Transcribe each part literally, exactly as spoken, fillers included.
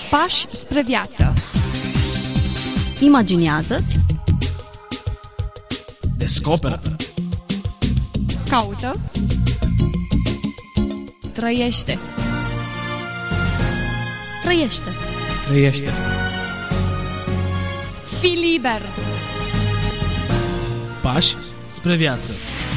Pași spre viață. Imaginează-ți. Descoperă. Caută. Trăiește. Trăiește. Trăiește. Fii liber. Pași spre viață.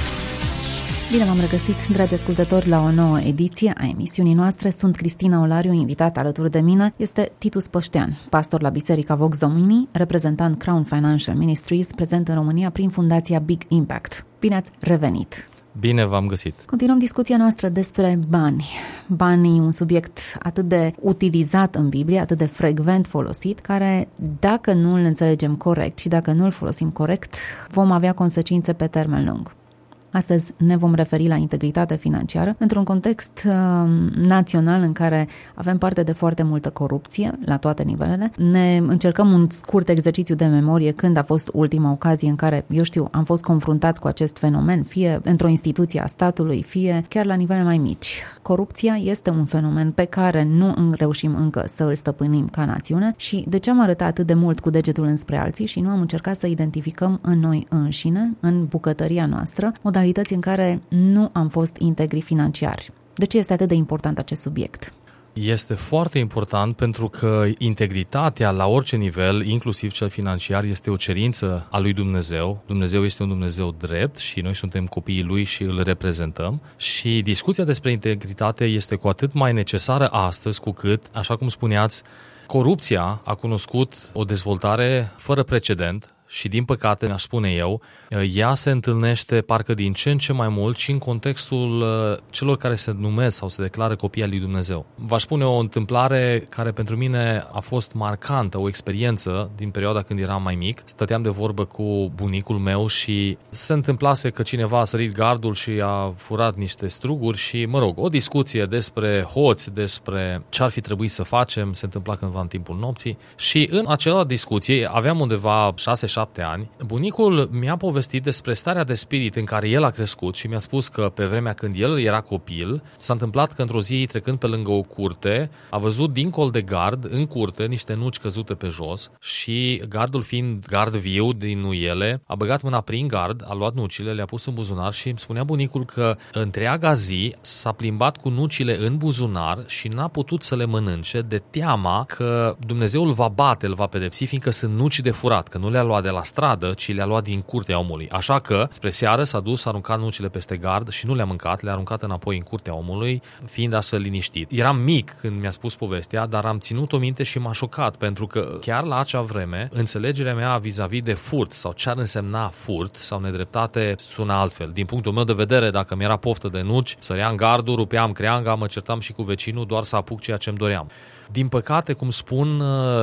Bine v-am regăsit, dragi ascultători, la o nouă ediție a emisiunii noastre. Sunt Cristina Olariu, invitat alături de mine este Titus Păștean, pastor la Biserica Vox Domini, reprezentant Crown Financial Ministries, prezent în România prin Fundația Big Impact. Bine ați revenit! Bine v-am găsit! Continuăm discuția noastră despre bani. Banii, un subiect atât de utilizat în Biblie, atât de frecvent folosit, care, dacă nu îl înțelegem corect și dacă nu îl folosim corect, vom avea consecințe pe termen lung. Astăzi ne vom referi la integritate financiară într-un context uh, național în care avem parte de foarte multă corupție la toate nivelele. Ne încercăm un scurt exercițiu de memorie când a fost ultima ocazie în care, eu știu, am fost confruntați cu acest fenomen, fie într-o instituție a statului, fie chiar la nivele mai mici. Corupția este un fenomen pe care nu reușim încă să îl stăpânim ca națiune și de ce am arătat atât de mult cu degetul înspre alții și nu am încercat să identificăm în noi înșine, în bucătăria noastră, modalități în care nu am fost integri financiari. De ce este atât de important acest subiect? Este foarte important pentru că integritatea la orice nivel, inclusiv cel financiar, este o cerință a lui Dumnezeu. Dumnezeu este un Dumnezeu drept și noi suntem copiii Lui și îl reprezentăm. Și discuția despre integritate este cu atât mai necesară astăzi cu cât, așa cum spuneați, corupția a cunoscut o dezvoltare fără precedent. Și din păcate, aș spune eu, ea se întâlnește parcă din ce în ce mai mult și în contextul celor care se numesc sau se declară copii al lui Dumnezeu. V-aș spune o întâmplare care pentru mine a fost marcantă, o experiență din perioada când eram mai mic. Stăteam de vorbă cu bunicul meu și se întâmplase că cineva a sărit gardul și a furat niște struguri și, mă rog, o discuție despre hoți, despre ce ar fi trebuit să facem, se întâmpla cândva în timpul nopții și în acea discuție aveam undeva șase șapte ani, bunicul mi-a povestit despre starea de spirit în care el a crescut și mi-a spus că pe vremea când el era copil, s-a întâmplat că într-o zi, trecând pe lângă o curte, a văzut dincolo de gard, în curte, niște nuci căzute pe jos și gardul fiind gard viu din nuiele, a băgat mâna prin gard, a luat nucile, le-a pus în buzunar și îmi spunea bunicul că întreaga zi s-a plimbat cu nucile în buzunar și n-a putut să le mănânce de teama că Dumnezeu îl va bate, îl va pedepsi, fiindcă sunt nuci de furat, că nu le-a luat de la stradă, ci le-a luat din curtea omului. Așa că, spre seară, s-a dus, a aruncat nucile peste gard și nu le-a mâncat, le-a aruncat înapoi în curtea omului, fiind astfel liniștit. Eram mic când mi-a spus povestea, dar am ținut-o minte și m-a șocat, pentru că chiar la acea vreme, înțelegerea mea vis-a-vis de furt sau ce ar însemna furt sau nedreptate sună altfel. Din punctul meu de vedere, dacă mi-era poftă de nuci, săream gardul, rupeam creanga, mă certam și cu vecinul doar să apuc ceea ce-mi doream. Din păcate, cum spun,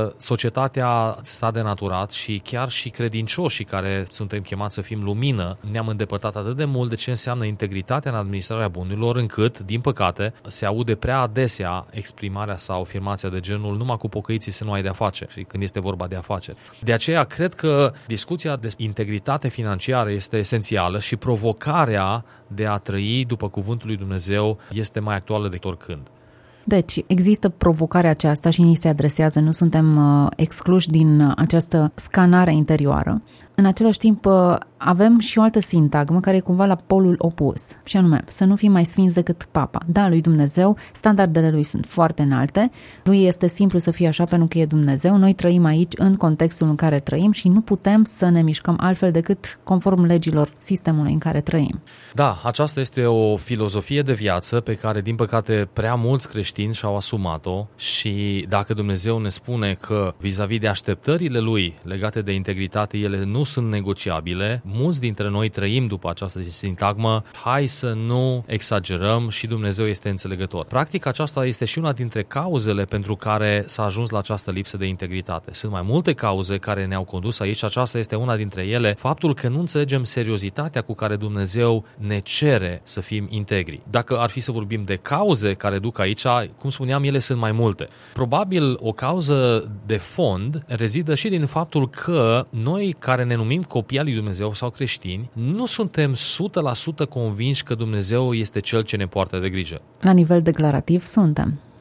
societatea s-a denaturat și chiar și credincioșii care suntem chemați să fim lumină ne-am îndepărtat atât de mult de ce înseamnă integritatea în administrarea bunurilor, încât, din păcate, se aude prea adesea exprimarea sau afirmația de genul numai cu pocăiții să nu ai de-a face, și când este vorba de afaceri. De aceea, cred că discuția de integritate financiară este esențială și provocarea de a trăi după cuvântul lui Dumnezeu este mai actuală decât oricând. Deci, există provocarea aceasta și ni se adresează, nu suntem uh, excluși din uh, această scanare interioară. În același timp, uh, avem și o altă sintagmă care e cumva la polul opus, și anume, să nu fim mai sfinți decât Papa. Da, lui Dumnezeu, standardele lui sunt foarte înalte, lui este simplu să fie așa pentru că e Dumnezeu, noi trăim aici în contextul în care trăim și nu putem să ne mișcăm altfel decât conform legilor sistemului în care trăim. Da, aceasta este o filozofie de viață pe care, din păcate, prea mulți creștini și-au asumat-o și dacă Dumnezeu ne spune că vis-a-vis de așteptările Lui legate de integritate, ele nu sunt negociabile, mulți dintre noi trăim după această sintagmă, hai să nu exagerăm și Dumnezeu este înțelegător. Practic, aceasta este și una dintre cauzele pentru care s-a ajuns la această lipsă de integritate. Sunt mai multe cauze care ne-au condus aici, aceasta este una dintre ele, faptul că nu înțelegem seriozitatea cu care Dumnezeu ne cere să fim integri. Dacă ar fi să vorbim de cauze care duc aici, cum spuneam, ele sunt mai multe. Probabil o cauză de fond rezidă și din faptul că noi care ne numim copii al lui Dumnezeu sau creștini, nu suntem o sută la sută convinși că Dumnezeu este Cel ce ne poartă de grijă. La nivel declarativ suntem.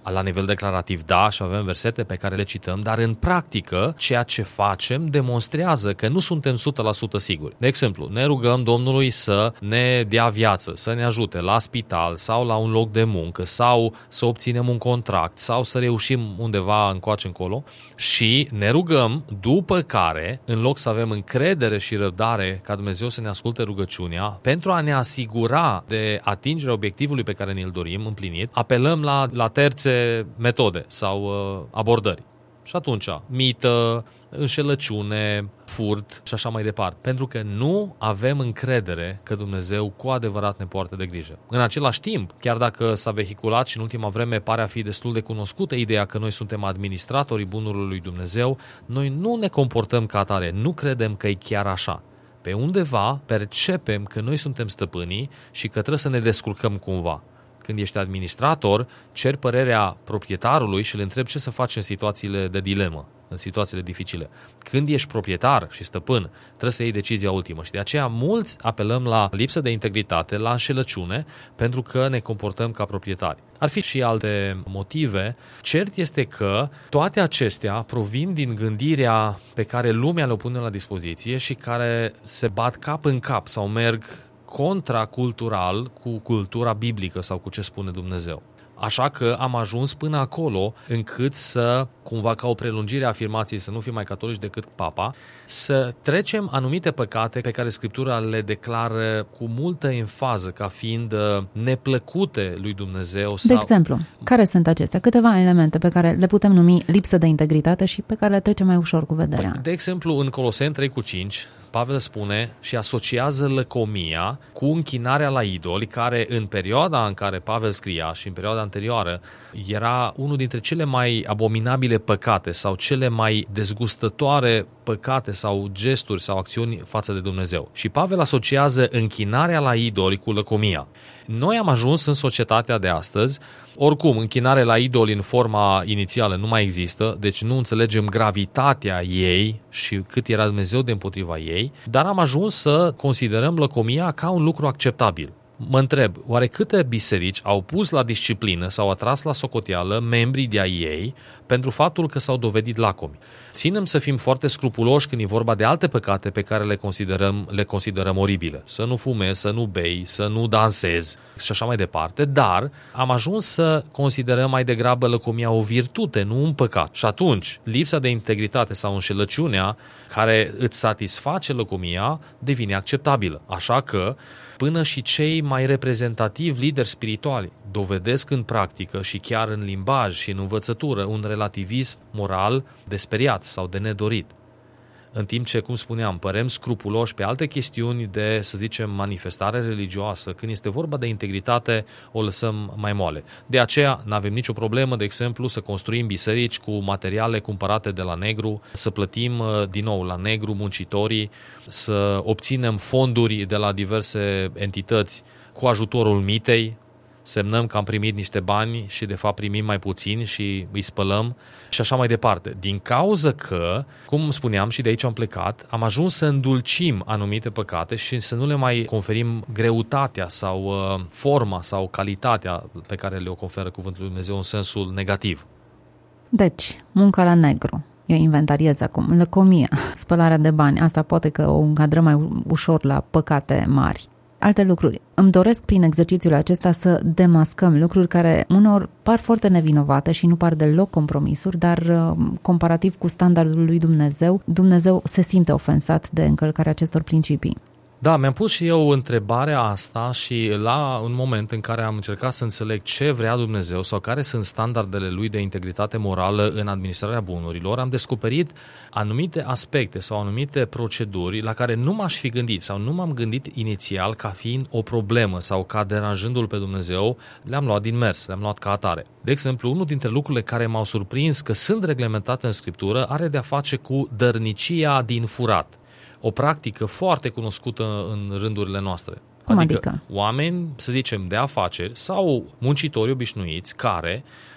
La nivel declarativ, da, și avem versete pe care le cităm, dar în practică, ceea ce facem demonstrează că nu suntem o sută la sută siguri. De exemplu, ne rugăm Domnului să ne dea viață, să ne ajute la spital sau la un loc de muncă sau să obținem un contract sau să reușim undeva încoace încolo și ne rugăm, după care, în loc să avem încredere și răbdare ca Dumnezeu să ne asculte rugăciunea, pentru a ne asigura de atingerea obiectivului pe care ne-l dorim împlinit, apelăm la, la terțe metode sau uh, abordări. Și atunci, mită, înșelăciune, furt și așa mai departe. Pentru că nu avem încredere că Dumnezeu cu adevărat ne poartă de grijă. În același timp, chiar dacă s-a vehiculat și în ultima vreme pare a fi destul de cunoscută ideea că noi suntem administratorii bunurilor lui Dumnezeu, noi nu ne comportăm ca atare, nu credem că e chiar așa. Pe undeva percepem că noi suntem stăpânii și că trebuie să ne descurcăm cumva. Când ești administrator, ceri părerea proprietarului și îl întrebi ce să faci în situațiile de dilemă, în situațiile dificile. Când ești proprietar și stăpân, trebuie să iei decizia ultimă și de aceea mulți apelăm la lipsă de integritate, la înșelăciune, pentru că ne comportăm ca proprietari. Ar fi și alte motive. Cert este că toate acestea provin din gândirea pe care lumea le pune la dispoziție și care se bat cap în cap sau merg contracultural cu cultura biblică sau cu ce spune Dumnezeu. Așa că am ajuns până acolo încât să, cumva ca o prelungire a afirmației, să nu fim mai catolici decât Papa, să trecem anumite păcate pe care Scriptura le declară cu multă enfază ca fiind neplăcute lui Dumnezeu. Sau... De exemplu, care sunt acestea? Câteva elemente pe care le putem numi lipsă de integritate și pe care le trecem mai ușor cu vederea. Păi, de exemplu, în Coloseni trei cu cinci, Pavel spune și asociază lăcomia cu închinarea la idoli, care în perioada în care Pavel scria și în perioada anterioară era unul dintre cele mai abominabile păcate sau cele mai dezgustătoare păcate sau gesturi sau acțiuni față de Dumnezeu. Și Pavel asociază închinarea la idoli cu lăcomia. Noi am ajuns în societatea de astăzi, oricum, închinare la idoli în forma inițială nu mai există, deci nu înțelegem gravitatea ei și cât era Dumnezeu de împotriva ei, dar am ajuns să considerăm lăcomia ca un lucru acceptabil. Mă întreb, oare câte biserici au pus la disciplină sau atras la socoteală membrii de-a ei pentru faptul că s-au dovedit lacomi? Ținem să fim foarte scrupuloși când e vorba de alte păcate pe care le considerăm, le considerăm oribile. Să nu fumezi, să nu bei, să nu dansezi și așa mai departe, dar am ajuns să considerăm mai degrabă lăcomia o virtute, nu un păcat. Și atunci, lipsa de integritate sau înșelăciunea care îți satisface lăcomia devine acceptabilă. Așa că până și cei mai reprezentativi lideri spirituali dovedesc în practică și chiar în limbaj și în învățătură un relativism moral de speriat sau de nedorit. În timp ce, cum spuneam, părem scrupuloși pe alte chestiuni de, să zicem, manifestare religioasă, când este vorba de integritate, o lăsăm mai moale. De aceea, nu avem nicio problemă, de exemplu, să construim biserici cu materiale cumpărate de la negru, să plătim din nou la negru muncitorii, să obținem fonduri de la diverse entități cu ajutorul mitei, semnăm că am primit niște bani și de fapt primim mai puțini și îi spălăm și așa mai departe. Din cauză că, cum spuneam și de aici am plecat, am ajuns să îndulcim anumite păcate și să nu le mai conferim greutatea sau uh, forma sau calitatea pe care le-o conferă Cuvântul lui Dumnezeu în sensul negativ. Deci, munca la negru. Eu inventariez acum. Lăcomia, spălarea de bani, asta poate că o încadrăm mai ușor la păcate mari. Alte lucruri. Îmi doresc prin exercițiul acesta să demascăm lucruri care uneori par foarte nevinovate și nu par deloc compromisuri, dar comparativ cu standardul lui Dumnezeu, Dumnezeu se simte ofensat de încălcarea acestor principii. Da, mi-am pus și eu întrebarea asta și la un moment în care am încercat să înțeleg ce vrea Dumnezeu sau care sunt standardele lui de integritate morală în administrarea bunurilor, am descoperit anumite aspecte sau anumite proceduri la care nu m-aș fi gândit sau nu m-am gândit inițial ca fiind o problemă sau ca deranjându-L pe Dumnezeu, le-am luat din mers, le-am luat ca atare. De exemplu, unul dintre lucrurile care m-au surprins că sunt reglementate în Scriptură are de-a face cu dărnicia din furat. O practică foarte cunoscută în rândurile noastre. Cum adică, adică oameni, să zicem, de afaceri sau muncitori obișnuiți care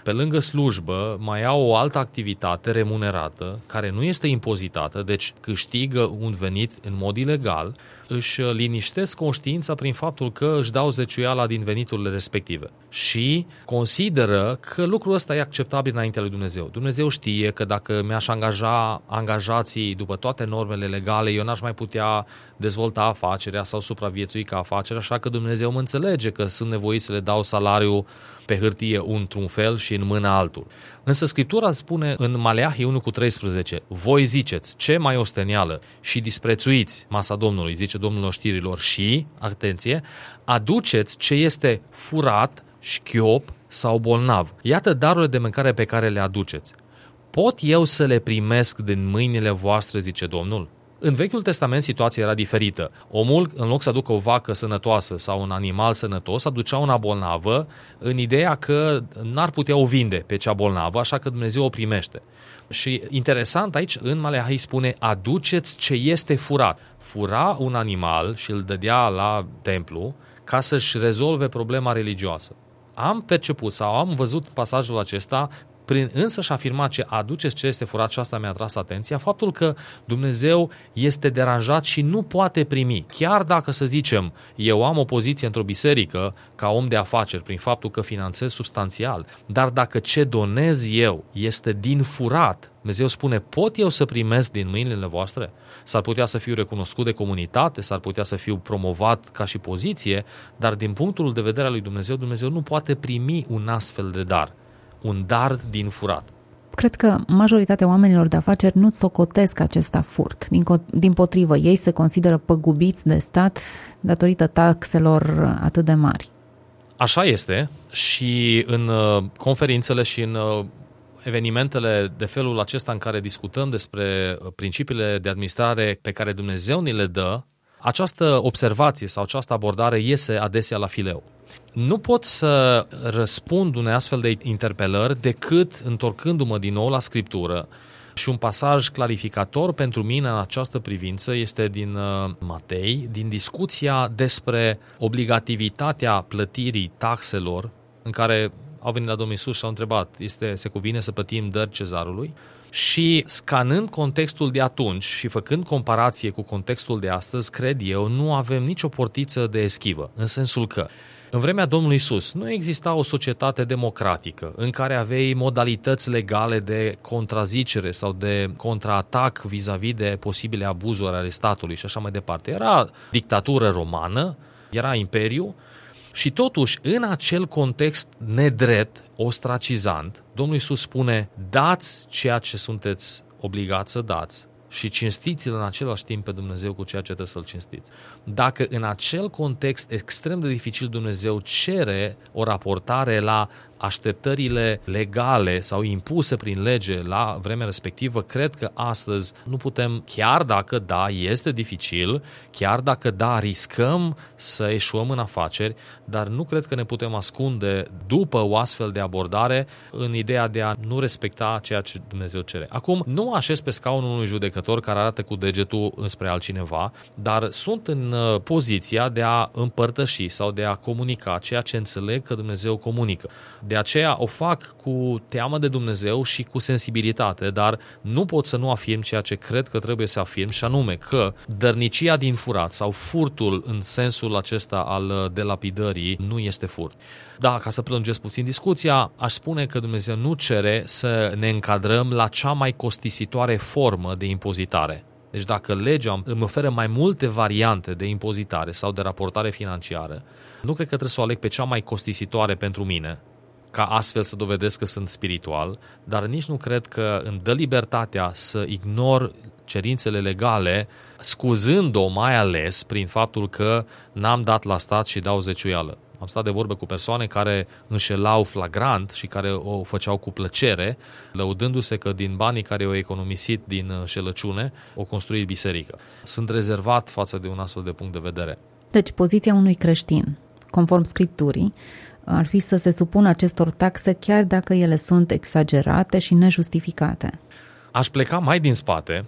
pe lângă slujbă, mai au o altă activitate remunerată, care nu este impozitată, deci câștigă un venit în mod ilegal, își liniștesc conștiința prin faptul că își dau zeciuiala din veniturile respective și consideră că lucrul ăsta e acceptabil înaintea lui Dumnezeu. Dumnezeu știe că dacă mi-aș angaja angajații după toate normele legale, eu n-aș mai putea dezvolta afacerea sau supraviețui ca afacere, așa că Dumnezeu mă înțelege că sunt nevoit să le dau salariul pe hârtie într-un fel și în mână altul. Însă Scriptura spune în Maleahi unu cu treisprezece, voi ziceți ce mai osteneală și disprețuiți masa Domnului, zice Domnul oștirilor, și, atenție, aduceți ce este furat, șchiop sau bolnav. Iată darurile de mâncare pe care le aduceți. Pot eu să le primesc din mâinile voastre, zice Domnul? În Vechiul Testament situația era diferită. Omul, în loc să aducă o vacă sănătoasă sau un animal sănătos, aducea una bolnavă în ideea că n-ar putea o vinde pe cea bolnavă, așa că Dumnezeu o primește. Și interesant aici, în Maleahi spune, aduceți ce este furat. Fura un animal și îl dădea la templu ca să-și rezolve problema religioasă. Am perceput sau am văzut pasajul acesta prin însăși afirma ce aduceți ce este furat, și asta mi-a atras atenția, faptul că Dumnezeu este deranjat și nu poate primi. Chiar dacă, să zicem, eu am o poziție într-o biserică ca om de afaceri prin faptul că finanțez substanțial, dar dacă ce donez eu este din furat, Dumnezeu spune, pot eu să primesc din mâinile voastre? S-ar putea să fiu recunoscut de comunitate, s-ar putea să fiu promovat ca și poziție, dar din punctul de vedere al lui Dumnezeu, Dumnezeu nu poate primi un astfel de dar. Un dar din furat. Cred că majoritatea oamenilor de afaceri nu socotesc acesta furt. Din, din potrivă, ei se consideră păgubiți de stat datorită taxelor atât de mari. Așa este și în uh, conferințele și în uh, evenimentele de felul acesta în care discutăm despre principiile de administrare pe care Dumnezeu ni le dă, această observație sau această abordare iese adesea la fileu. Nu pot să răspund unei astfel de interpelări decât întorcându-mă din nou la Scriptură. Și un pasaj clarificator pentru mine în această privință este din Matei, din discuția despre obligativitatea plătirii taxelor, în care au venit la Domnul Iisus și au întrebat, este, se cuvine să plătim dări cezarului? Și scanând contextul de atunci și făcând comparație cu contextul de astăzi, cred eu, nu avem nicio portiță de eschivă, în sensul că în vremea Domnului Iisus nu exista o societate democratică în care aveai modalități legale de contrazicere sau de contraatac vis-a-vis de posibile abuzuri ale statului și așa mai departe. Era dictatură romană, era imperiu și totuși în acel context nedrept, ostracizant, Domnul Iisus spune, dați ceea ce sunteți obligați să dați și cinstiți-l în același timp pe Dumnezeu cu ceea ce trebuie să-l cinstiți. Dacă în acel context extrem de dificil Dumnezeu cere o raportare la așteptările legale sau impuse prin lege la vremea respectivă, cred că astăzi nu putem, chiar dacă da, este dificil, chiar dacă da, riscăm să eșuăm în afaceri, dar nu cred că ne putem ascunde după o astfel de abordare în ideea de a nu respecta ceea ce Dumnezeu cere. Acum, nu așez pe scaunul unui judecător care arată cu degetul înspre altcineva, dar sunt în poziția de a împărtăși sau de a comunica ceea ce înțeleg că Dumnezeu comunică. De aceea o fac cu teamă de Dumnezeu și cu sensibilitate, dar nu pot să nu afirm ceea ce cred că trebuie să afirm, și anume că dărnicia din furat sau furtul în sensul acesta al delapidării nu este furt. Da, ca să prelungesc puțin discuția, aș spune că Dumnezeu nu cere să ne încadrăm la cea mai costisitoare formă de impozitare. Deci dacă legea îmi oferă mai multe variante de impozitare sau de raportare financiară, nu cred că trebuie să o aleg pe cea mai costisitoare pentru mine, ca astfel să dovedesc că sunt spiritual, dar nici nu cred că îmi dă libertatea să ignor cerințele legale, scuzând-o mai ales prin faptul că n-am dat la stat și dau zeciuială. Am stat de vorbă cu persoane care înșelau flagrant și care o făceau cu plăcere, lăudându-se că din banii care i-au economisit din șelăciune, o construit biserică. Sunt rezervat față de un astfel de punct de vedere. Deci, poziția unui creștin, conform Scripturii, ar fi să se supună acestor taxe chiar dacă ele sunt exagerate și nejustificate. Aș pleca mai din spate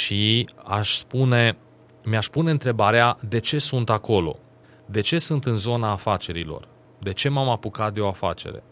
și aș spune, mi-aș pune întrebarea de ce sunt acolo. De ce sunt în zona afacerilor? De ce m-am apucat de o afacere?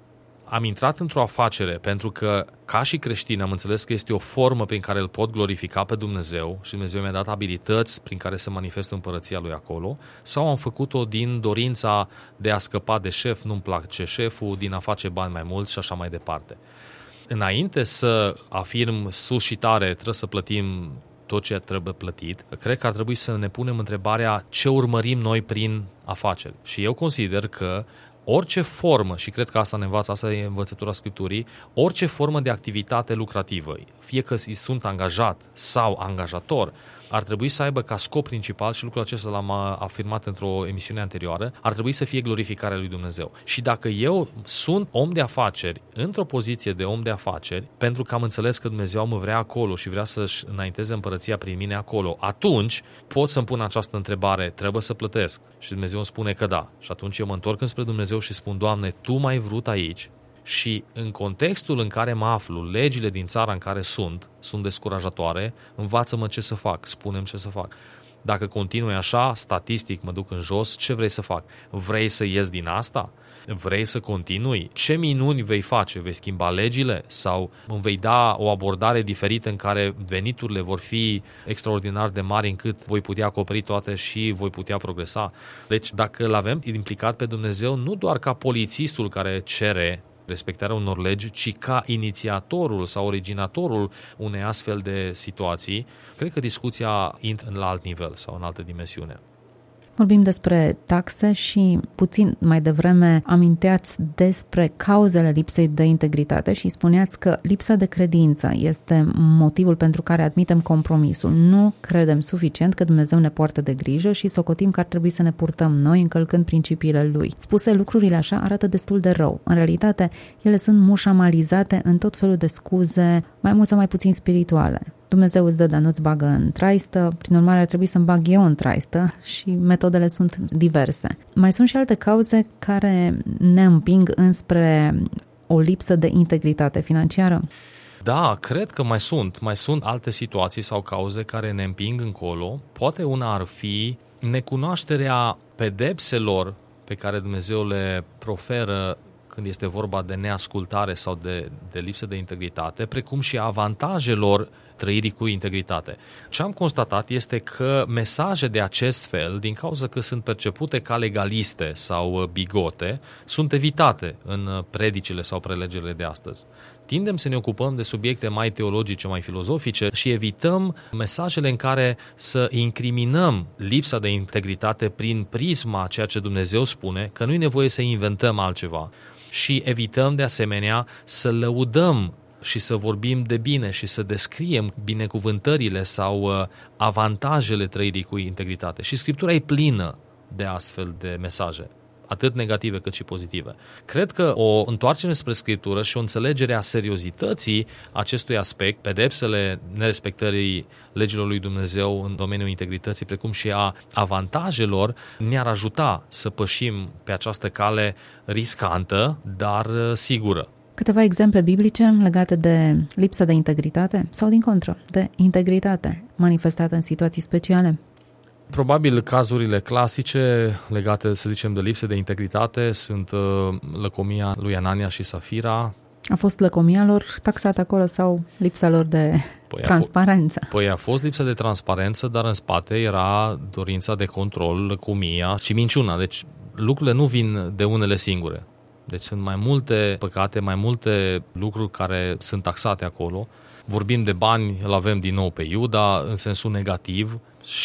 am intrat într-o afacere pentru că, ca și creștin, am înțeles că este o formă prin care îl pot glorifica pe Dumnezeu și Dumnezeu mi-a dat abilități prin care să manifestă împărăția Lui acolo, sau am făcut-o din dorința de a scăpa de șef, nu-mi place șeful, din a face bani mai mulți și așa mai departe. Înainte să afirm sus și tare, trebuie să plătim tot ce trebuie plătit, cred că ar trebui să ne punem întrebarea ce urmărim noi prin afaceri. Și eu consider că orice formă, și cred că asta ne învață, asta e învățătura Scripturii, orice formă de activitate lucrativă, fie că sunt angajat sau angajator, ar trebui să aibă ca scop principal, și lucrul acesta l-am afirmat într-o emisiune anterioară, ar trebui să fie glorificarea lui Dumnezeu. Și dacă eu sunt om de afaceri, într-o poziție de om de afaceri, pentru că am înțeles că Dumnezeu mă vrea acolo și vrea să-și înainteze împărăția prin mine acolo, atunci pot să-mi pun această întrebare, trebuie să plătesc? Și Dumnezeu îmi spune că da. Și atunci eu mă întorc înspre Dumnezeu și spun, Doamne, Tu m-ai vrut aici, și în contextul în care mă aflu, legile din țara în care sunt, sunt descurajatoare, învață-mă ce să fac, spune-mi ce să fac. Dacă continui așa, statistic mă duc în jos, ce vrei să fac? Vrei să ies din asta? Vrei să continui? Ce minuni vei face? Vei schimba legile? Sau îmi vei da o abordare diferită în care veniturile vor fi extraordinar de mari încât voi putea acoperi toate și voi putea progresa? Deci dacă l-avem implicat pe Dumnezeu nu doar ca polițistul care cere respectarea unor legi, ci ca inițiatorul sau originatorul unei astfel de situații, cred că discuția intră la alt nivel sau în altă dimensiune. Vorbim despre taxe și puțin mai devreme aminteați despre cauzele lipsei de integritate și spuneați că lipsa de credință este motivul pentru care admitem compromisul. Nu credem suficient că Dumnezeu ne poartă de grijă și socotim că ar trebui să ne purtăm noi încălcând principiile Lui. Spuse lucrurile așa arată destul de rău. În realitate, ele sunt mușamalizate în tot felul de scuze, mai mult sau mai puțin spirituale. Dumnezeu îți dă, dar nu-ți bagă în traistă, prin urmare ar trebui să-mi bag eu în traistă și metodele sunt diverse. Mai sunt și alte cauze care ne împing înspre o lipsă de integritate financiară? Da, cred că mai sunt. Mai sunt alte situații sau cauze care ne împing încolo. Poate una ar fi necunoașterea pedepselor pe care Dumnezeu le proferă când este vorba de neascultare sau de, de lipsă de integritate, precum și avantajelor trăirii cu integritate. Ce am constatat este că mesaje de acest fel, din cauza că sunt percepute ca legaliste sau bigote, sunt evitate în predicile sau prelegerile de astăzi. Tindem să ne ocupăm de subiecte mai teologice, mai filozofice și evităm mesajele în care să incriminăm lipsa de integritate prin prisma a ceea ce Dumnezeu spune, că nu e nevoie să inventăm altceva. Și evităm de asemenea să lăudăm și să vorbim de bine și să descriem binecuvântările sau avantajele trăirii cu integritate. Și Scriptura e plină de astfel de mesaje, atât negative cât și pozitive. Cred că o întoarcere spre Scriptură și o înțelegere a seriozității acestui aspect, pedepsele nerespectării legilor lui Dumnezeu în domeniul integrității, precum și a avantajelor, ne-ar ajuta să pășim pe această cale riscantă, dar sigură. Câteva exemple biblice legate de lipsa de integritate sau, din contră, de integritate manifestată în situații speciale? Probabil cazurile clasice legate, să zicem, de lipsă de integritate sunt uh, lăcomia lui Anania și Safira. A fost lăcomia lor taxată acolo sau lipsa lor de păi transparență? A f- păi a fost lipsa de transparență, dar în spate era dorința de control, lăcomia și minciuna. Deci lucrurile nu vin de unele singure. Deci sunt mai multe păcate, mai multe lucruri care sunt taxate acolo. Vorbim de bani, îl avem din nou pe Iuda în sensul negativ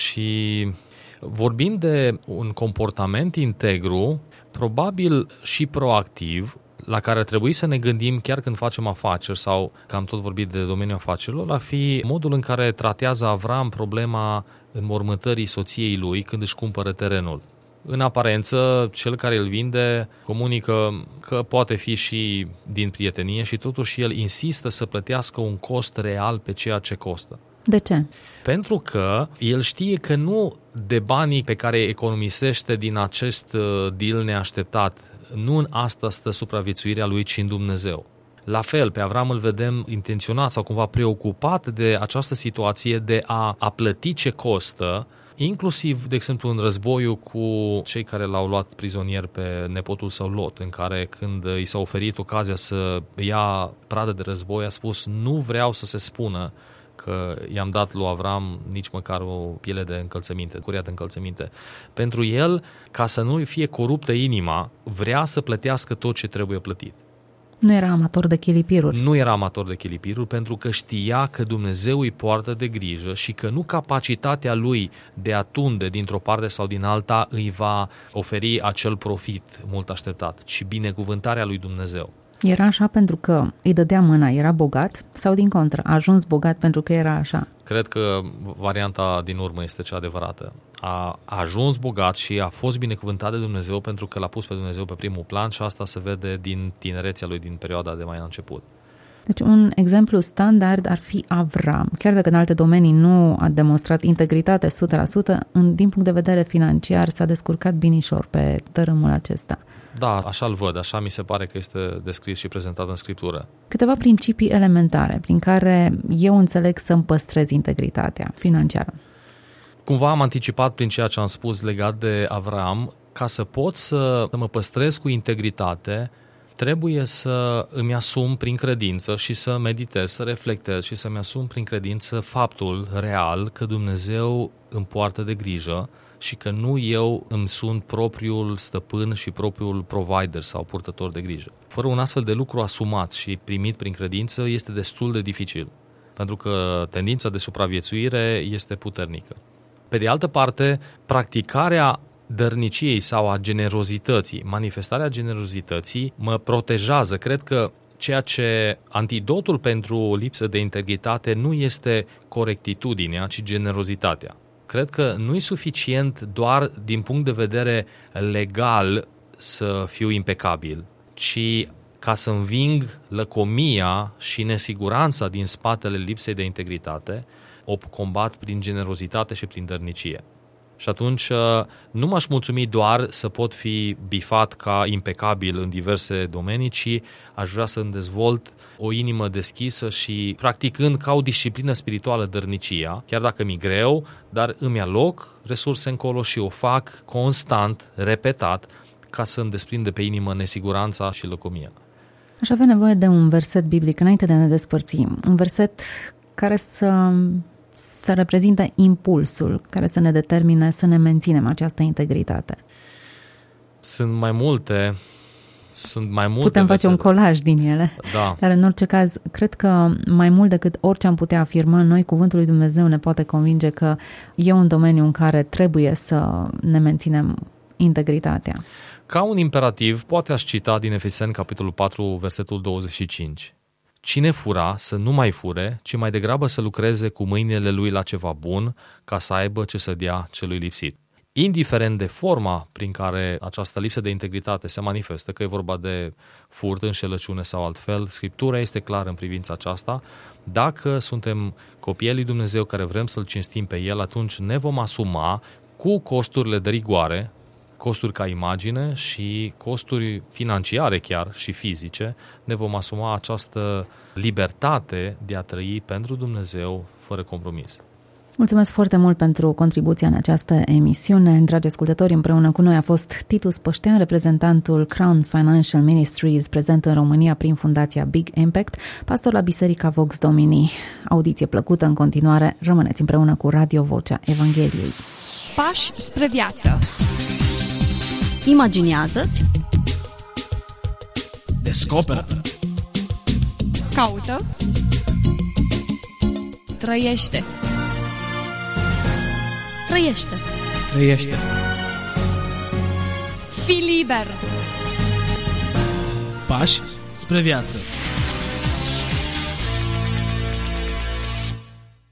și vorbim de un comportament integru, probabil și proactiv, la care ar trebui să ne gândim chiar când facem afaceri sau, că am tot vorbit de domeniul afacerilor, ar fi modul în care tratează Avram problema înmormântării soției lui când își cumpără terenul. În aparență, cel care îl vinde comunică că poate fi și din prietenie și totuși el insistă să plătească un cost real pe ceea ce costă. De ce? Pentru că el știe că nu de banii pe care economisește din acest deal neașteptat, nu în asta stă supraviețuirea lui, ci în Dumnezeu. La fel, pe Avram îl vedem intenționat sau cumva preocupat de această situație de a, a plăti ce costă, inclusiv, de exemplu, în războiul cu cei care l-au luat prizonier pe nepotul său Lot, în care când i s-a oferit ocazia să ia pradă de război, a spus: nu vreau să se spună că i-am dat lui Avram nici măcar o piele de încălțăminte, curia de încălțăminte. Pentru el, ca să nu fie coruptă inima, vrea să plătească tot ce trebuie plătit. Nu era amator de chilipiruri. Nu era amator de chilipiruri pentru că știa că Dumnezeu îi poartă de grijă și că nu capacitatea lui de a tunde dintr-o parte sau din alta îi va oferi acel profit mult așteptat, ci binecuvântarea lui Dumnezeu. Era așa pentru că îi dădea mâna, era bogat, sau din contră, a ajuns bogat pentru că era așa? Cred că varianta din urmă este cea adevărată. A ajuns bogat și a fost binecuvântat de Dumnezeu pentru că l-a pus pe Dumnezeu pe primul plan și asta se vede din tinerețea lui, din perioada de mai la început. Deci un exemplu standard ar fi Avram. Chiar dacă în alte domenii nu a demonstrat integritate o sută la sută, în, din punct de vedere financiar s-a descurcat binișor pe tărâmul acesta. Da, așa-l văd, așa mi se pare că este descris și prezentat în Scriptură. Câteva principii elementare prin care eu înțeleg să-mi păstrez integritatea financiară. Cumva am anticipat prin ceea ce am spus legat de Avram. Ca să pot să mă păstrez cu integritate, trebuie să îmi asum prin credință și să meditez, să reflectez și să-mi asum prin credință faptul real că Dumnezeu îmi poartă de grijă și că nu eu îmi sunt propriul stăpân și propriul provider sau purtător de grijă. Fără un astfel de lucru asumat și primit prin credință este destul de dificil, pentru că tendința de supraviețuire este puternică. Pe de altă parte, practicarea dărniciei sau a generozității, manifestarea generozității mă protejează. Cred că ceea ce antidotul pentru lipsă de integritate nu este corectitudinea, ci generozitatea. Cred că nu e suficient doar din punct de vedere legal să fiu impecabil, ci ca să înving lăcomia și nesiguranța din spatele lipsei de integritate, o combat prin generozitate și prin dărnicie. Și atunci nu m-aș mulțumi doar să pot fi bifat ca impecabil în diverse domenii, ci aș vrea să îmi dezvolt o inimă deschisă și practicând ca o disciplină spirituală dărnicia, chiar dacă mi-e greu, dar îmi aloc resurse încolo și o fac constant, repetat, ca să îmi desprind de pe inimă nesiguranța și lăcomia. Aș avea nevoie de un verset biblic înainte de a ne despărți, un verset care să... să reprezinte impulsul care să ne determine să ne menținem această integritate. Sunt mai multe, sunt mai multe. Putem face versete. Un colaj din ele. Da. Dar în orice caz, cred că mai mult decât orice am putea afirma noi, cuvântul lui Dumnezeu ne poate convinge că e un domeniu în care trebuie să ne menținem integritatea. Ca un imperativ, poate aș cita din Efeseni, capitolul patru, versetul douăzeci și cinci. Cine fura să nu mai fure, ci mai degrabă să lucreze cu mâinile lui la ceva bun, ca să aibă ce să dea celui lipsit. Indiferent de forma prin care această lipsă de integritate se manifestă, că e vorba de furt, înșelăciune sau altfel, Scriptura este clară în privința aceasta. Dacă suntem copiii lui Dumnezeu care vrem să-L cinstim pe El, atunci ne vom asuma cu costurile de rigoare, costuri ca imagine și costuri financiare chiar și fizice, ne vom asuma această libertate de a trăi pentru Dumnezeu fără compromis. Mulțumesc foarte mult pentru contribuția în această emisiune. Dragi ascultători, împreună cu noi a fost Titus Păștean, reprezentantul Crown Financial Ministries, prezent în România prin Fundația Big Impact, pastor la Biserica Vox Domini. Audiție plăcută în continuare, rămâneți împreună cu Radio Vocea Evangheliei. Pași spre viață. Imaginează-ți, descoperă, Caută, trăiește. trăiește. trăiește. Fii liber. Pași spre viață.